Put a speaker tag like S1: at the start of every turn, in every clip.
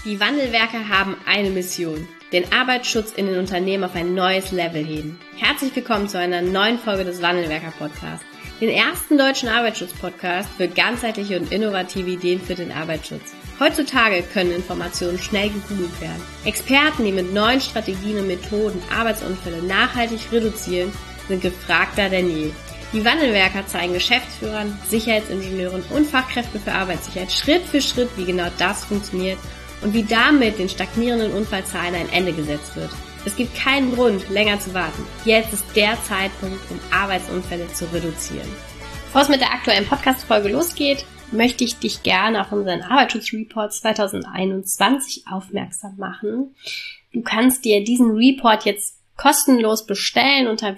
S1: Die Wandelwerker haben eine Mission: den Arbeitsschutz in den Unternehmen auf ein neues Level heben. Herzlich willkommen zu einer neuen Folge des Wandelwerker-Podcasts, den ersten deutschen Arbeitsschutz-Podcast für ganzheitliche und innovative Ideen für den Arbeitsschutz. Heutzutage können Informationen schnell gegoogelt werden. Experten, die mit neuen Strategien und Methoden Arbeitsunfälle nachhaltig reduzieren, sind gefragter denn je. Die Wandelwerker zeigen Geschäftsführern, Sicherheitsingenieuren und Fachkräften für Arbeitssicherheit Schritt für Schritt, wie genau das funktioniert und wie damit den stagnierenden Unfallzahlen ein Ende gesetzt wird. Es gibt keinen Grund, länger zu warten. Jetzt ist der Zeitpunkt, um Arbeitsunfälle zu reduzieren. Bevor es mit der aktuellen Podcast-Folge losgeht, möchte ich dich gerne auf unseren Arbeitsschutzreport 2021 aufmerksam machen. Du kannst dir diesen Report jetzt kostenlos bestellen unter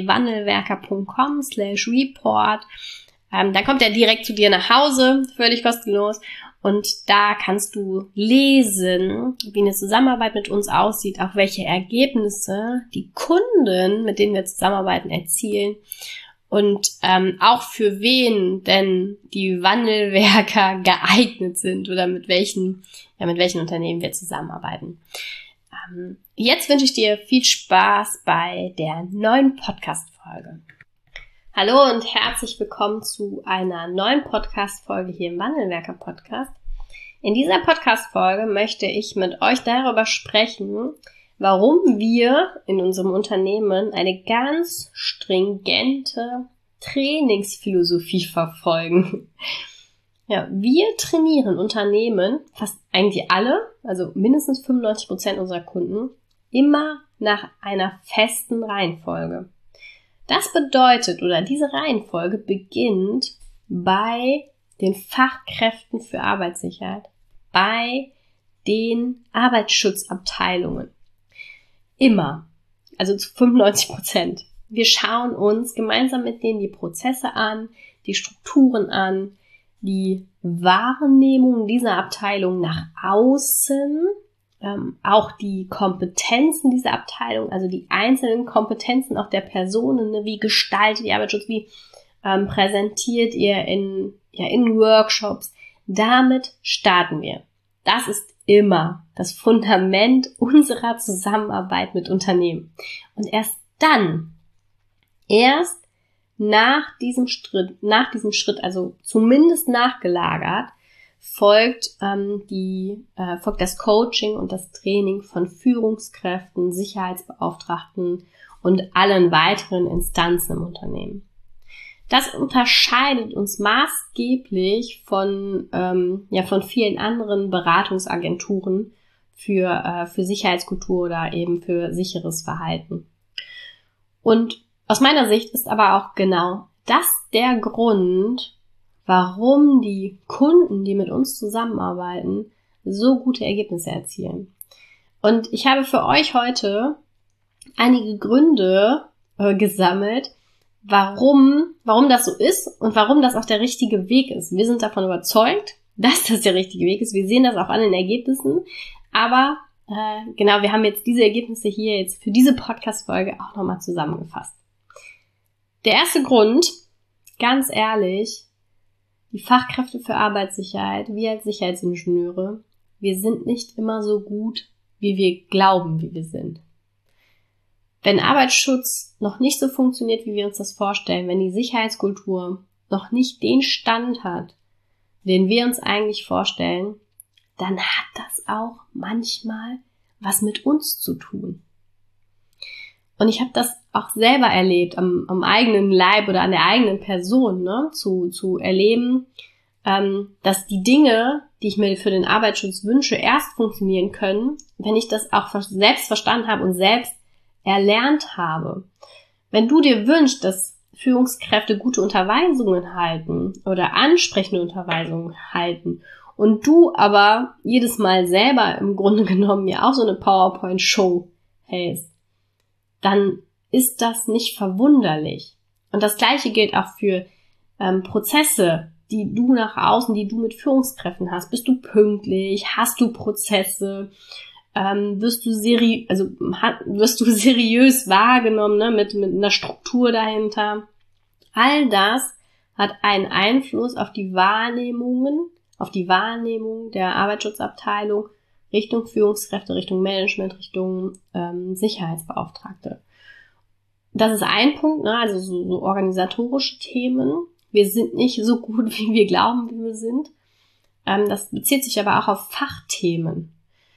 S1: www.wandelwerker.com/report. Da kommt er direkt zu dir nach Hause, völlig kostenlos. Und da kannst du lesen, wie eine Zusammenarbeit mit uns aussieht, auch welche Ergebnisse die Kunden, mit denen wir zusammenarbeiten, erzielen und auch für wen denn die Wandelwerker geeignet sind oder mit welchen Unternehmen wir zusammenarbeiten. Jetzt wünsche ich dir viel Spaß bei der neuen Podcast-Folge. Hallo und herzlich willkommen zu einer neuen Podcast-Folge hier im Wandelwerker-Podcast. In dieser Podcast-Folge möchte ich mit euch darüber sprechen, warum wir in unserem Unternehmen eine ganz stringente Trainingsphilosophie verfolgen. Ja, wir trainieren Unternehmen, fast eigentlich alle, also mindestens 95% unserer Kunden, immer nach einer festen Reihenfolge. Das bedeutet, oder diese Reihenfolge beginnt bei den Fachkräften für Arbeitssicherheit, bei den Arbeitsschutzabteilungen. Immer, also zu 95%. Wir schauen uns gemeinsam mit denen die Prozesse an, die Strukturen an, die Wahrnehmung dieser Abteilung nach außen, auch die Kompetenzen dieser Abteilung, also die einzelnen Kompetenzen auch der Personen, ne? Wie gestaltet ihr Arbeitsschutz, wie präsentiert ihr in Workshops. Damit starten wir. Das ist immer das Fundament unserer Zusammenarbeit mit Unternehmen. Und erst nach diesem Schritt, also zumindest nachgelagert, folgt das Coaching und das Training von Führungskräften, Sicherheitsbeauftragten und allen weiteren Instanzen im Unternehmen. Das unterscheidet uns maßgeblich von vielen anderen Beratungsagenturen für Sicherheitskultur oder eben für sicheres Verhalten. Und aus meiner Sicht ist aber auch genau das der Grund, warum die Kunden, die mit uns zusammenarbeiten, so gute Ergebnisse erzielen. Und ich habe für euch heute einige Gründe gesammelt, warum das so ist und warum das auch der richtige Weg ist. Wir sind davon überzeugt, dass das der richtige Weg ist. Wir sehen das auch an den Ergebnissen. Aber wir haben jetzt diese Ergebnisse hier jetzt für diese Podcast-Folge auch nochmal zusammengefasst. Der erste Grund, ganz ehrlich, die Fachkräfte für Arbeitssicherheit, wir als Sicherheitsingenieure, wir sind nicht immer so gut, wie wir glauben, wie wir sind. Wenn Arbeitsschutz noch nicht so funktioniert, wie wir uns das vorstellen, wenn die Sicherheitskultur noch nicht den Stand hat, den wir uns eigentlich vorstellen, dann hat das auch manchmal was mit uns zu tun. Und ich habe das auch selber erlebt, am eigenen Leib oder an der eigenen Person, ne, zu erleben, dass die Dinge, die ich mir für den Arbeitsschutz wünsche, erst funktionieren können, wenn ich das auch selbst verstanden habe und selbst erlernt habe. Wenn du dir wünschst, dass Führungskräfte gute Unterweisungen halten oder ansprechende Unterweisungen halten und du aber jedes Mal selber im Grunde genommen ja auch so eine PowerPoint-Show hältst, dann ist das nicht verwunderlich. Und das Gleiche gilt auch für Prozesse, die du nach außen, die du mit Führungskräften hast. Bist du pünktlich? Hast du Prozesse? Wirst du seriös wahrgenommen, ne? Mit einer Struktur dahinter? All das hat einen Einfluss auf die Wahrnehmung der Arbeitsschutzabteilung Richtung Führungskräfte, Richtung Management, Richtung Sicherheitsbeauftragte. Das ist ein Punkt, ne? Also so organisatorische Themen. Wir sind nicht so gut, wie wir glauben, wie wir sind. Das bezieht sich aber auch auf Fachthemen.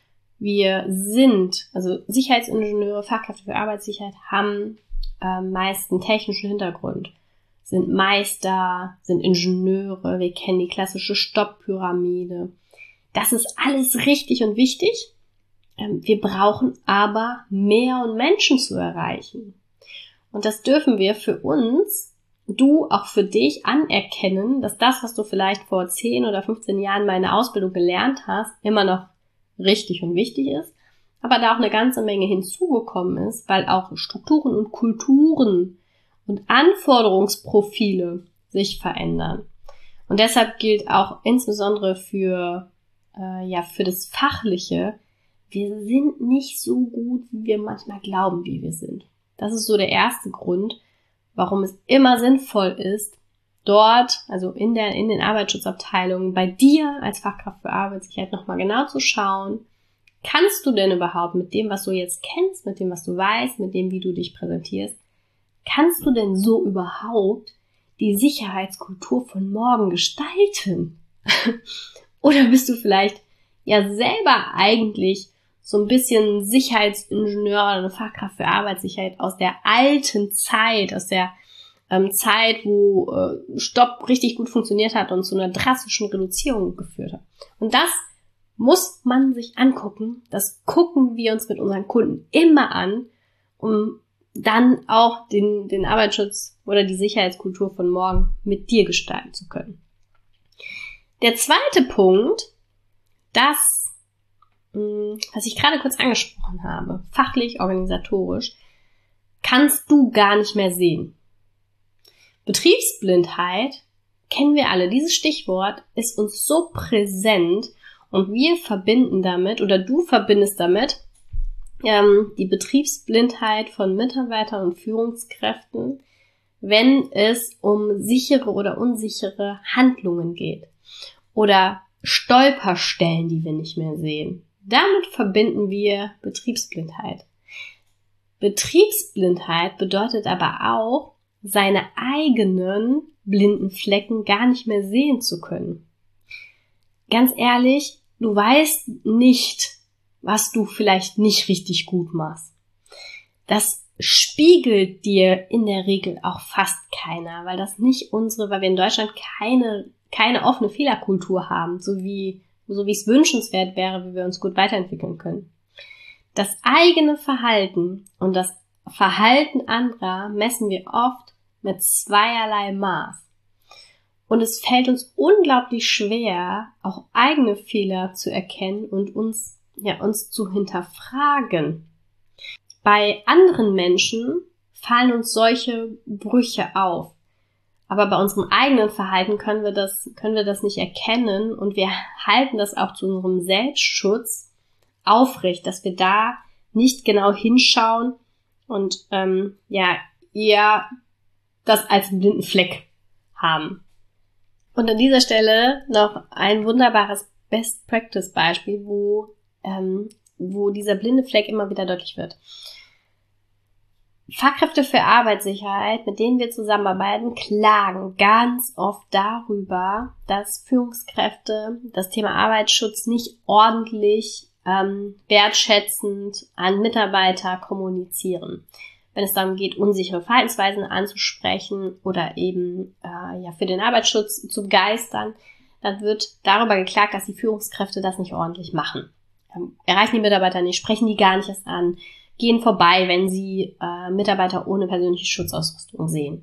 S1: Wir sind, also Sicherheitsingenieure, Fachkräfte für Arbeitssicherheit, haben meist einen technischen Hintergrund, sind Meister, sind Ingenieure, wir kennen die klassische Stopppyramide. Das ist alles richtig und wichtig. Wir brauchen aber mehr und Menschen zu erreichen. Und das dürfen wir für uns, du auch für dich anerkennen, dass das, was du vielleicht vor 10 oder 15 Jahren mal in der Ausbildung gelernt hast, immer noch richtig und wichtig ist, aber da auch eine ganze Menge hinzugekommen ist, weil auch Strukturen und Kulturen und Anforderungsprofile sich verändern. Und deshalb gilt auch insbesondere für das Fachliche, wir sind nicht so gut, wie wir manchmal glauben, wie wir sind. Das ist so der erste Grund, warum es immer sinnvoll ist, dort, also in den Arbeitsschutzabteilungen, bei dir als Fachkraft für Arbeitssicherheit nochmal genau zu schauen, kannst du denn überhaupt mit dem, was du jetzt kennst, mit dem, was du weißt, mit dem, wie du dich präsentierst, kannst du denn so überhaupt die Sicherheitskultur von morgen gestalten? Oder bist du vielleicht ja selber eigentlich so ein bisschen Sicherheitsingenieur oder eine Fachkraft für Arbeitssicherheit aus der alten Zeit, aus der Zeit, wo Stopp richtig gut funktioniert hat und zu einer drastischen Reduzierung geführt hat. Und das muss man sich angucken. Das gucken wir uns mit unseren Kunden immer an, um dann auch den Arbeitsschutz oder die Sicherheitskultur von morgen mit dir gestalten zu können. Der zweite Punkt, das, was ich gerade kurz angesprochen habe, fachlich, organisatorisch, kannst du gar nicht mehr sehen. Betriebsblindheit kennen wir alle. Dieses Stichwort ist uns so präsent und wir verbinden damit, oder du verbindest damit, die Betriebsblindheit von Mitarbeitern und Führungskräften, wenn es um sichere oder unsichere Handlungen geht oder Stolperstellen, die wir nicht mehr sehen. Damit verbinden wir Betriebsblindheit. Betriebsblindheit bedeutet aber auch, seine eigenen blinden Flecken gar nicht mehr sehen zu können. Ganz ehrlich, du weißt nicht, was du vielleicht nicht richtig gut machst. Das spiegelt dir in der Regel auch fast keiner, weil wir in Deutschland keine offene Fehlerkultur haben, so wie es wünschenswert wäre, wie wir uns gut weiterentwickeln können. Das eigene Verhalten und das Verhalten anderer messen wir oft mit zweierlei Maß. Und es fällt uns unglaublich schwer, auch eigene Fehler zu erkennen und uns zu hinterfragen. Bei anderen Menschen fallen uns solche Brüche auf. Aber bei unserem eigenen Verhalten können wir das nicht erkennen und wir halten das auch zu unserem Selbstschutz aufrecht, dass wir da nicht genau hinschauen und eher das als einen blinden Fleck haben. Und an dieser Stelle noch ein wunderbares Best-Practice-Beispiel, wo dieser blinde Fleck immer wieder deutlich wird. Fachkräfte für Arbeitssicherheit, mit denen wir zusammenarbeiten, klagen ganz oft darüber, dass Führungskräfte das Thema Arbeitsschutz nicht ordentlich wertschätzend an Mitarbeiter kommunizieren. Wenn es darum geht, unsichere Verhaltensweisen anzusprechen oder eben für den Arbeitsschutz zu begeistern, dann wird darüber geklagt, dass die Führungskräfte das nicht ordentlich machen. Erreichen die Mitarbeiter nicht, sprechen die gar nicht erst an, gehen vorbei, wenn sie Mitarbeiter ohne persönliche Schutzausrüstung sehen.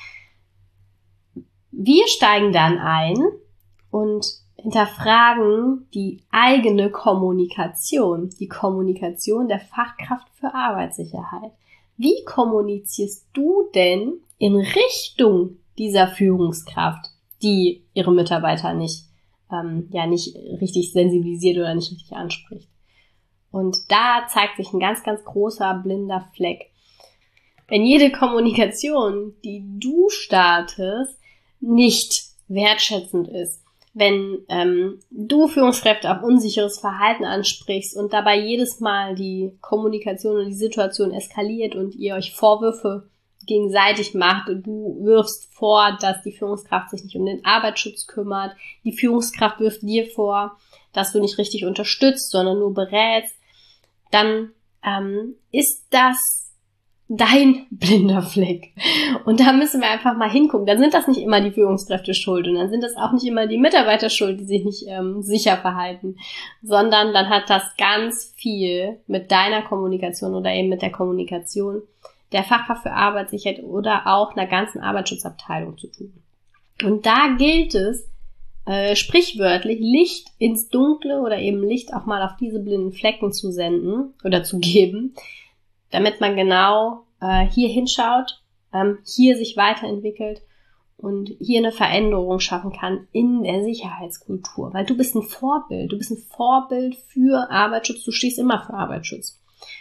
S1: Wir steigen dann ein und hinterfragen die eigene Kommunikation, die Kommunikation der Fachkraft für Arbeitssicherheit. Wie kommunizierst du denn in Richtung dieser Führungskraft, die ihre Mitarbeiter nicht richtig sensibilisiert oder nicht richtig anspricht? Und da zeigt sich ein ganz, ganz großer blinder Fleck. Wenn jede Kommunikation, die du startest, nicht wertschätzend ist, wenn du Führungskräfte auf unsicheres Verhalten ansprichst und dabei jedes Mal die Kommunikation und die Situation eskaliert und ihr euch Vorwürfe gegenseitig macht und du wirfst vor, dass die Führungskraft sich nicht um den Arbeitsschutz kümmert, die Führungskraft wirft dir vor, dass du nicht richtig unterstützt, sondern nur berätst, dann ist das dein blinder Fleck. Und da müssen wir einfach mal hingucken. Dann sind das nicht immer die Führungskräfte schuld und dann sind das auch nicht immer die Mitarbeiter schuld, die sich nicht sicher verhalten, sondern dann hat das ganz viel mit deiner Kommunikation oder eben mit der Kommunikation der Fachkraft für Arbeitssicherheit oder auch einer ganzen Arbeitsschutzabteilung zu tun. Und da gilt es, sprichwörtlich Licht ins Dunkle oder eben Licht auch mal auf diese blinden Flecken zu senden oder zu geben, damit man genau hier hinschaut, hier sich weiterentwickelt und hier eine Veränderung schaffen kann in der Sicherheitskultur. Weil du bist ein Vorbild. Du bist ein Vorbild für Arbeitsschutz. Du stehst immer für Arbeitsschutz.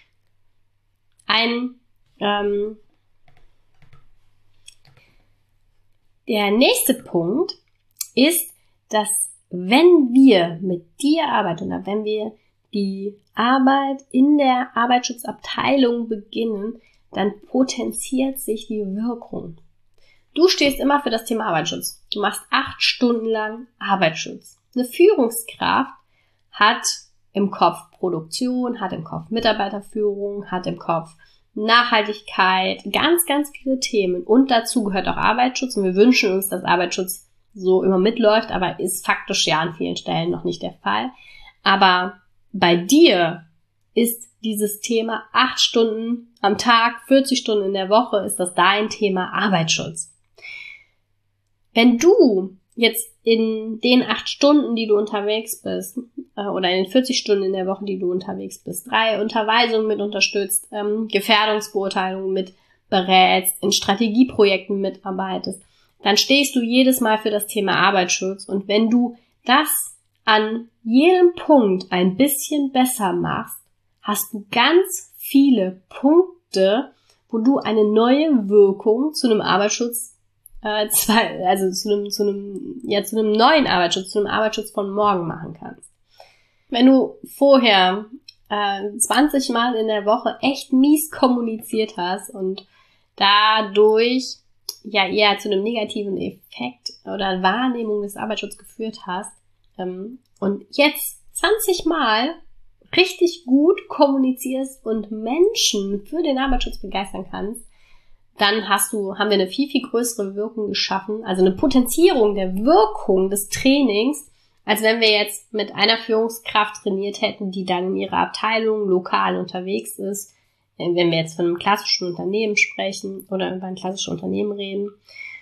S1: Der nächste Punkt ist, dass wenn wir mit dir arbeiten oder wenn wir die Arbeit in der Arbeitsschutzabteilung beginnen, dann potenziert sich die Wirkung. Du stehst immer für das Thema Arbeitsschutz. Du machst 8 Stunden lang Arbeitsschutz. Eine Führungskraft hat im Kopf Produktion, hat im Kopf Mitarbeiterführung, hat im Kopf Nachhaltigkeit, ganz, ganz viele Themen. Und dazu gehört auch Arbeitsschutz. Und wir wünschen uns, dass Arbeitsschutz so immer mitläuft, aber ist faktisch ja an vielen Stellen noch nicht der Fall. Aber bei dir ist dieses Thema 8 Stunden am Tag, 40 Stunden in der Woche, ist das dein Thema Arbeitsschutz. Wenn du jetzt in den 8 Stunden, die du unterwegs bist, oder in den 40 Stunden in der Woche, die du unterwegs bist, 3 Unterweisungen mit unterstützt, Gefährdungsbeurteilungen mit berätst, in Strategieprojekten mitarbeitest, dann stehst du jedes Mal für das Thema Arbeitsschutz. Und wenn du das an jedem Punkt ein bisschen besser machst, hast du ganz viele Punkte, wo du eine neue Wirkung zu einem Arbeitsschutz, zu einem neuen Arbeitsschutz, zu einem Arbeitsschutz von morgen machen kannst. Wenn du vorher 20 Mal in der Woche echt mies kommuniziert hast und dadurch ja eher zu einem negativen Effekt oder Wahrnehmung des Arbeitsschutzes geführt hast und jetzt 20 Mal richtig gut kommunizierst und Menschen für den Arbeitsschutz begeistern kannst, dann haben wir eine viel, viel größere Wirkung geschaffen, also eine Potenzierung der Wirkung des Trainings, als wenn wir jetzt mit einer Führungskraft trainiert hätten, die dann in ihrer Abteilung lokal unterwegs ist, wenn wir jetzt von einem klassischen Unternehmen sprechen oder über ein klassisches Unternehmen reden,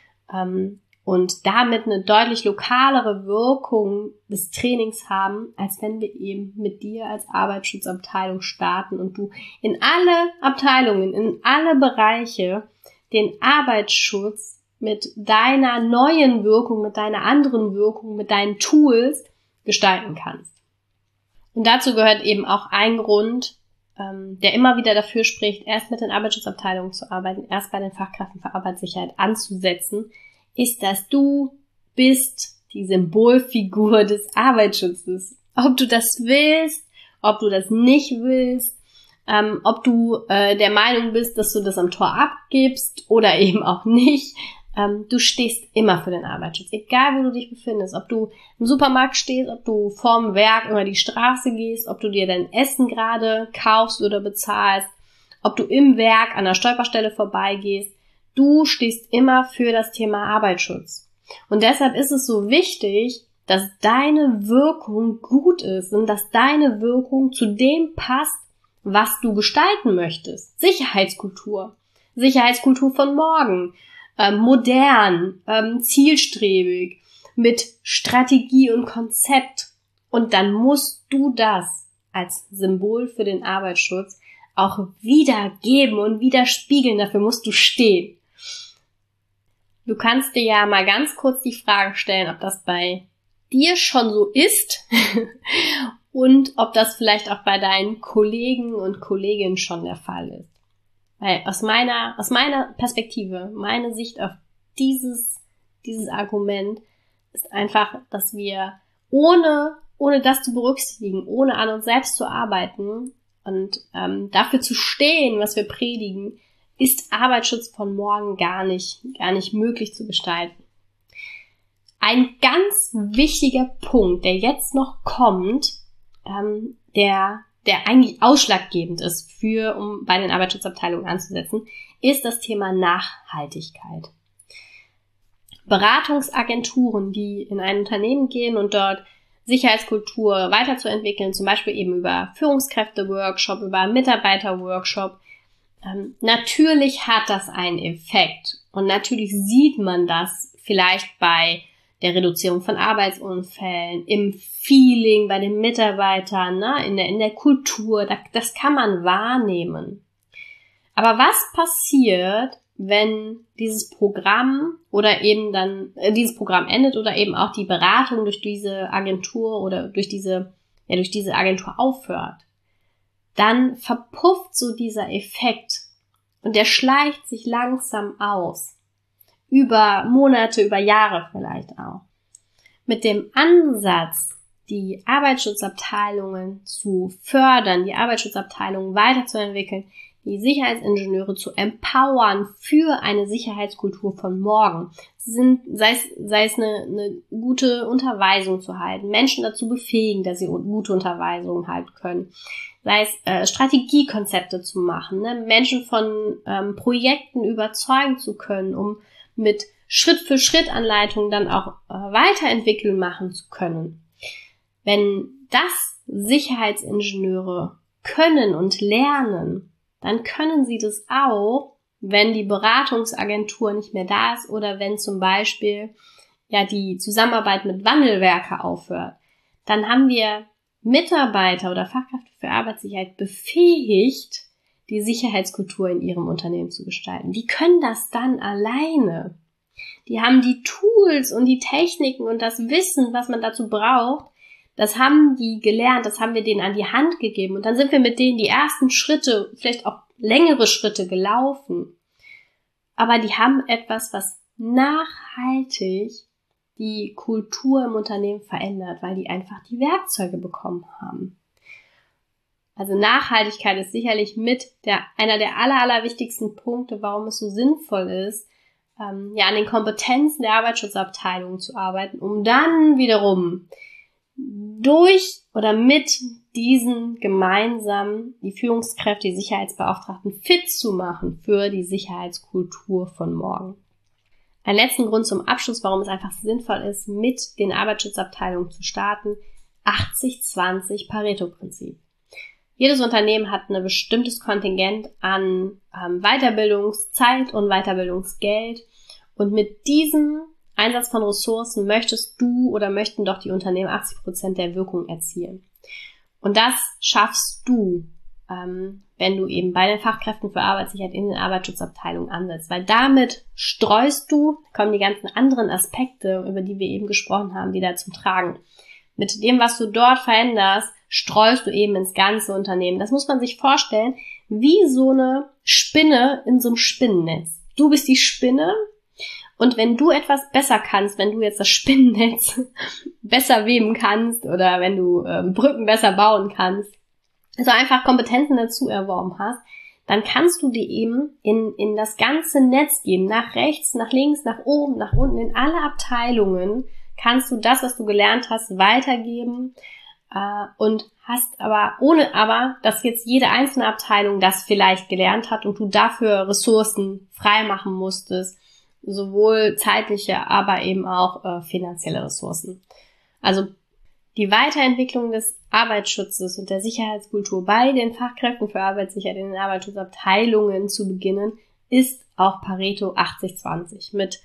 S1: und damit eine deutlich lokalere Wirkung des Trainings haben, als wenn wir eben mit dir als Arbeitsschutzabteilung starten und du in alle Abteilungen, in alle Bereiche den Arbeitsschutz mit deiner neuen Wirkung, mit deiner anderen Wirkung, mit deinen Tools gestalten kannst. Und dazu gehört eben auch ein Grund, der immer wieder dafür spricht, erst mit den Arbeitsschutzabteilungen zu arbeiten, erst bei den Fachkräften für Arbeitssicherheit anzusetzen, ist, dass du bist die Symbolfigur des Arbeitsschutzes. Ob du das willst, ob du das nicht willst, ob du der Meinung bist, dass du das am Tor abgibst oder eben auch nicht. Du stehst immer für den Arbeitsschutz, egal wo du dich befindest, ob du im Supermarkt stehst, ob du vorm Werk über die Straße gehst, ob du dir dein Essen gerade kaufst oder bezahlst, ob du im Werk an der Stolperstelle vorbeigehst. Du stehst immer für das Thema Arbeitsschutz. Und deshalb ist es so wichtig, dass deine Wirkung gut ist und dass deine Wirkung zu dem passt, was du gestalten möchtest. Sicherheitskultur von morgen, modern, zielstrebig, mit Strategie und Konzept. Und dann musst du das als Symbol für den Arbeitsschutz auch wiedergeben und widerspiegeln. Dafür musst du stehen. Du kannst dir ja mal ganz kurz die Frage stellen, ob das bei dir schon so ist und ob das vielleicht auch bei deinen Kollegen und Kolleginnen schon der Fall ist. Weil aus meiner Perspektive, meine Sicht auf dieses Argument, ist einfach, dass wir ohne das zu berücksichtigen, ohne an uns selbst zu arbeiten und dafür zu stehen, was wir predigen, ist Arbeitsschutz von morgen gar nicht möglich zu gestalten. Ein ganz wichtiger Punkt, der jetzt noch kommt, der eigentlich ausschlaggebend ist, um bei den Arbeitsschutzabteilungen anzusetzen, ist das Thema Nachhaltigkeit. Beratungsagenturen, die in ein Unternehmen gehen und dort Sicherheitskultur weiterzuentwickeln, zum Beispiel eben über Führungskräfte-Workshop, über Mitarbeiter-Workshop, natürlich hat das einen Effekt und natürlich sieht man das vielleicht bei der Reduzierung von Arbeitsunfällen, im Feeling bei den Mitarbeitern, in der Kultur, das kann man wahrnehmen. Aber was passiert, wenn dieses Programm oder eben dann dieses Programm endet oder eben auch die Beratung durch diese Agentur oder durch diese Agentur aufhört? Dann verpufft so dieser Effekt und der schleicht sich langsam aus. Über Monate, über Jahre vielleicht auch. Mit dem Ansatz, die Arbeitsschutzabteilungen zu fördern, die Arbeitsschutzabteilungen weiterzuentwickeln, die Sicherheitsingenieure zu empowern für eine Sicherheitskultur von morgen, sei es eine gute Unterweisung zu halten, Menschen dazu befähigen, dass sie gute Unterweisungen halten können, sei es Strategiekonzepte zu machen, Menschen von Projekten überzeugen zu können, um mit Schritt-für-Schritt-Anleitungen dann auch Weiterentwicklung machen zu können. Wenn das Sicherheitsingenieure können und lernen, dann können sie das auch, wenn die Beratungsagentur nicht mehr da ist oder wenn zum Beispiel die Zusammenarbeit mit Wandelwerke aufhört. Dann haben wir Mitarbeiter oder Fachkräfte für Arbeitssicherheit befähigt, die Sicherheitskultur in ihrem Unternehmen zu gestalten. Die können das dann alleine. Die haben die Tools und die Techniken und das Wissen, was man dazu braucht. Das haben die gelernt, das haben wir denen an die Hand gegeben. Und dann sind wir mit denen die ersten Schritte, vielleicht auch längere Schritte gelaufen. Aber die haben etwas, was nachhaltig die Kultur im Unternehmen verändert, weil die einfach die Werkzeuge bekommen haben. Also Nachhaltigkeit ist sicherlich einer der allerwichtigsten Punkte, warum es so sinnvoll ist, an den Kompetenzen der Arbeitsschutzabteilung zu arbeiten, um dann wiederum durch oder mit diesen gemeinsam die Führungskräfte, die Sicherheitsbeauftragten fit zu machen für die Sicherheitskultur von morgen. Ein letzten Grund zum Abschluss, warum es einfach sinnvoll ist, mit den Arbeitsschutzabteilungen zu starten, 80-20 Pareto-Prinzip. Jedes Unternehmen hat ein bestimmtes Kontingent an Weiterbildungszeit und Weiterbildungsgeld und mit diesem Einsatz von Ressourcen möchten doch die Unternehmen 80% der Wirkung erzielen. Und das schaffst du, wenn du eben bei den Fachkräften für Arbeitssicherheit in den Arbeitsschutzabteilungen ansetzt, weil damit kommen die ganzen anderen Aspekte, über die wir eben gesprochen haben, wieder zum Tragen. Mit dem, was du dort veränderst, streust du eben ins ganze Unternehmen. Das muss man sich vorstellen, wie so eine Spinne in so einem Spinnennetz. Du bist die Spinne und wenn du etwas besser kannst, wenn du jetzt das Spinnennetz besser weben kannst oder wenn du Brücken besser bauen kannst, also einfach Kompetenzen dazu erworben hast, dann kannst du die eben in das ganze Netz geben, nach rechts, nach links, nach oben, nach unten, in alle Abteilungen kannst du das, was du gelernt hast, weitergeben und hast ohne dass jetzt jede einzelne Abteilung das vielleicht gelernt hat und du dafür Ressourcen freimachen musstest, sowohl zeitliche, aber eben auch finanzielle Ressourcen. Also die Weiterentwicklung des Arbeitsschutzes und der Sicherheitskultur bei den Fachkräften für Arbeitssicherheit in den Arbeitsschutzabteilungen zu beginnen, ist auch Pareto 80-20 mit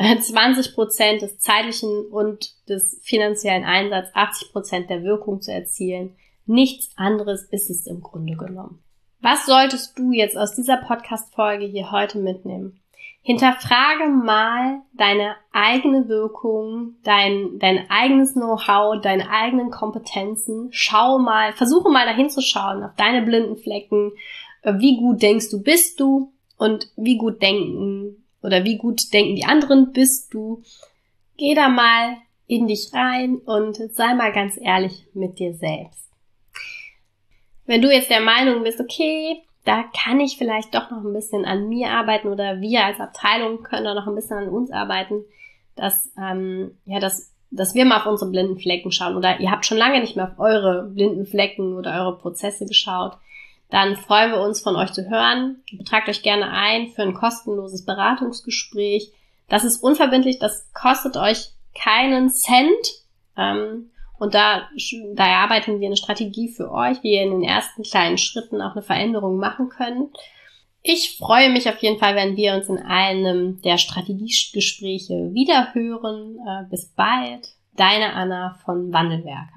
S1: 20% des zeitlichen und des finanziellen Einsatzes, 80% der Wirkung zu erzielen. Nichts anderes ist es im Grunde genommen. Was solltest du jetzt aus dieser Podcast-Folge hier heute mitnehmen? Hinterfrage mal deine eigene Wirkung, dein eigenes Know-how, deine eigenen Kompetenzen. Versuche mal dahin zu schauen, auf deine blinden Flecken. Wie gut denkst du, bist du? Und wie gut denken die anderen bist du? Geh da mal in dich rein und sei mal ganz ehrlich mit dir selbst. Wenn du jetzt der Meinung bist, okay, da kann ich vielleicht doch noch ein bisschen an mir arbeiten oder wir als Abteilung können da noch ein bisschen an uns arbeiten, dass wir mal auf unsere blinden Flecken schauen oder ihr habt schon lange nicht mehr auf eure blinden Flecken oder eure Prozesse geschaut, dann freuen wir uns, von euch zu hören. Tragt euch gerne ein für ein kostenloses Beratungsgespräch. Das ist unverbindlich, das kostet euch keinen Cent. Und da erarbeiten wir eine Strategie für euch, wie ihr in den ersten kleinen Schritten auch eine Veränderung machen könnt. Ich freue mich auf jeden Fall, wenn wir uns in einem der Strategiegespräche wiederhören. Bis bald. Deine Anna von Wandelwerker.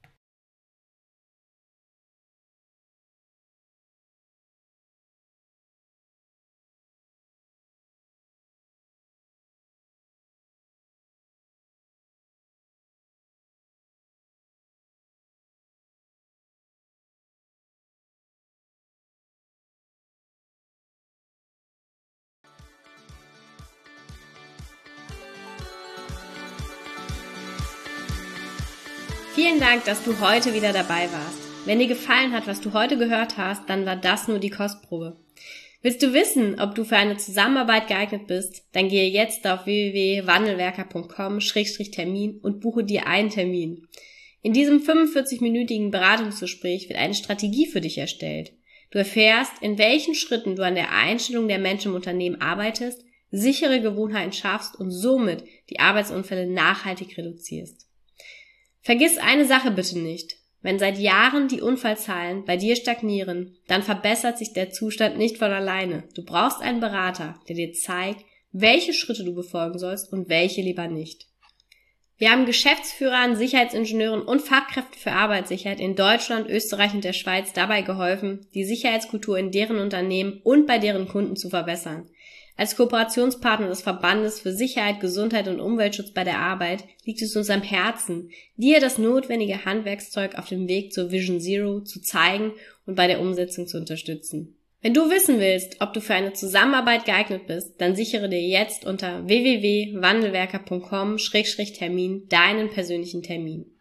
S1: Vielen Dank, dass du heute wieder dabei warst. Wenn dir gefallen hat, was du heute gehört hast, dann war das nur die Kostprobe. Willst du wissen, ob du für eine Zusammenarbeit geeignet bist? Dann gehe jetzt auf www.wandelwerker.com/Termin und buche dir einen Termin. In diesem 45-minütigen Beratungsgespräch wird eine Strategie für dich erstellt. Du erfährst, in welchen Schritten du an der Einstellung der Menschen im Unternehmen arbeitest, sichere Gewohnheiten schaffst und somit die Arbeitsunfälle nachhaltig reduzierst. Vergiss eine Sache bitte nicht. Wenn seit Jahren die Unfallzahlen bei dir stagnieren, dann verbessert sich der Zustand nicht von alleine. Du brauchst einen Berater, der dir zeigt, welche Schritte du befolgen sollst und welche lieber nicht. Wir haben Geschäftsführern, Sicherheitsingenieuren und Fachkräften für Arbeitssicherheit in Deutschland, Österreich und der Schweiz dabei geholfen, die Sicherheitskultur in deren Unternehmen und bei deren Kunden zu verbessern. Als Kooperationspartner des Verbandes für Sicherheit, Gesundheit und Umweltschutz bei der Arbeit liegt es uns am Herzen, dir das notwendige Handwerkszeug auf dem Weg zur Vision Zero zu zeigen und bei der Umsetzung zu unterstützen. Wenn du wissen willst, ob du für eine Zusammenarbeit geeignet bist, dann sichere dir jetzt unter www.wandelwerker.com/Termin deinen persönlichen Termin.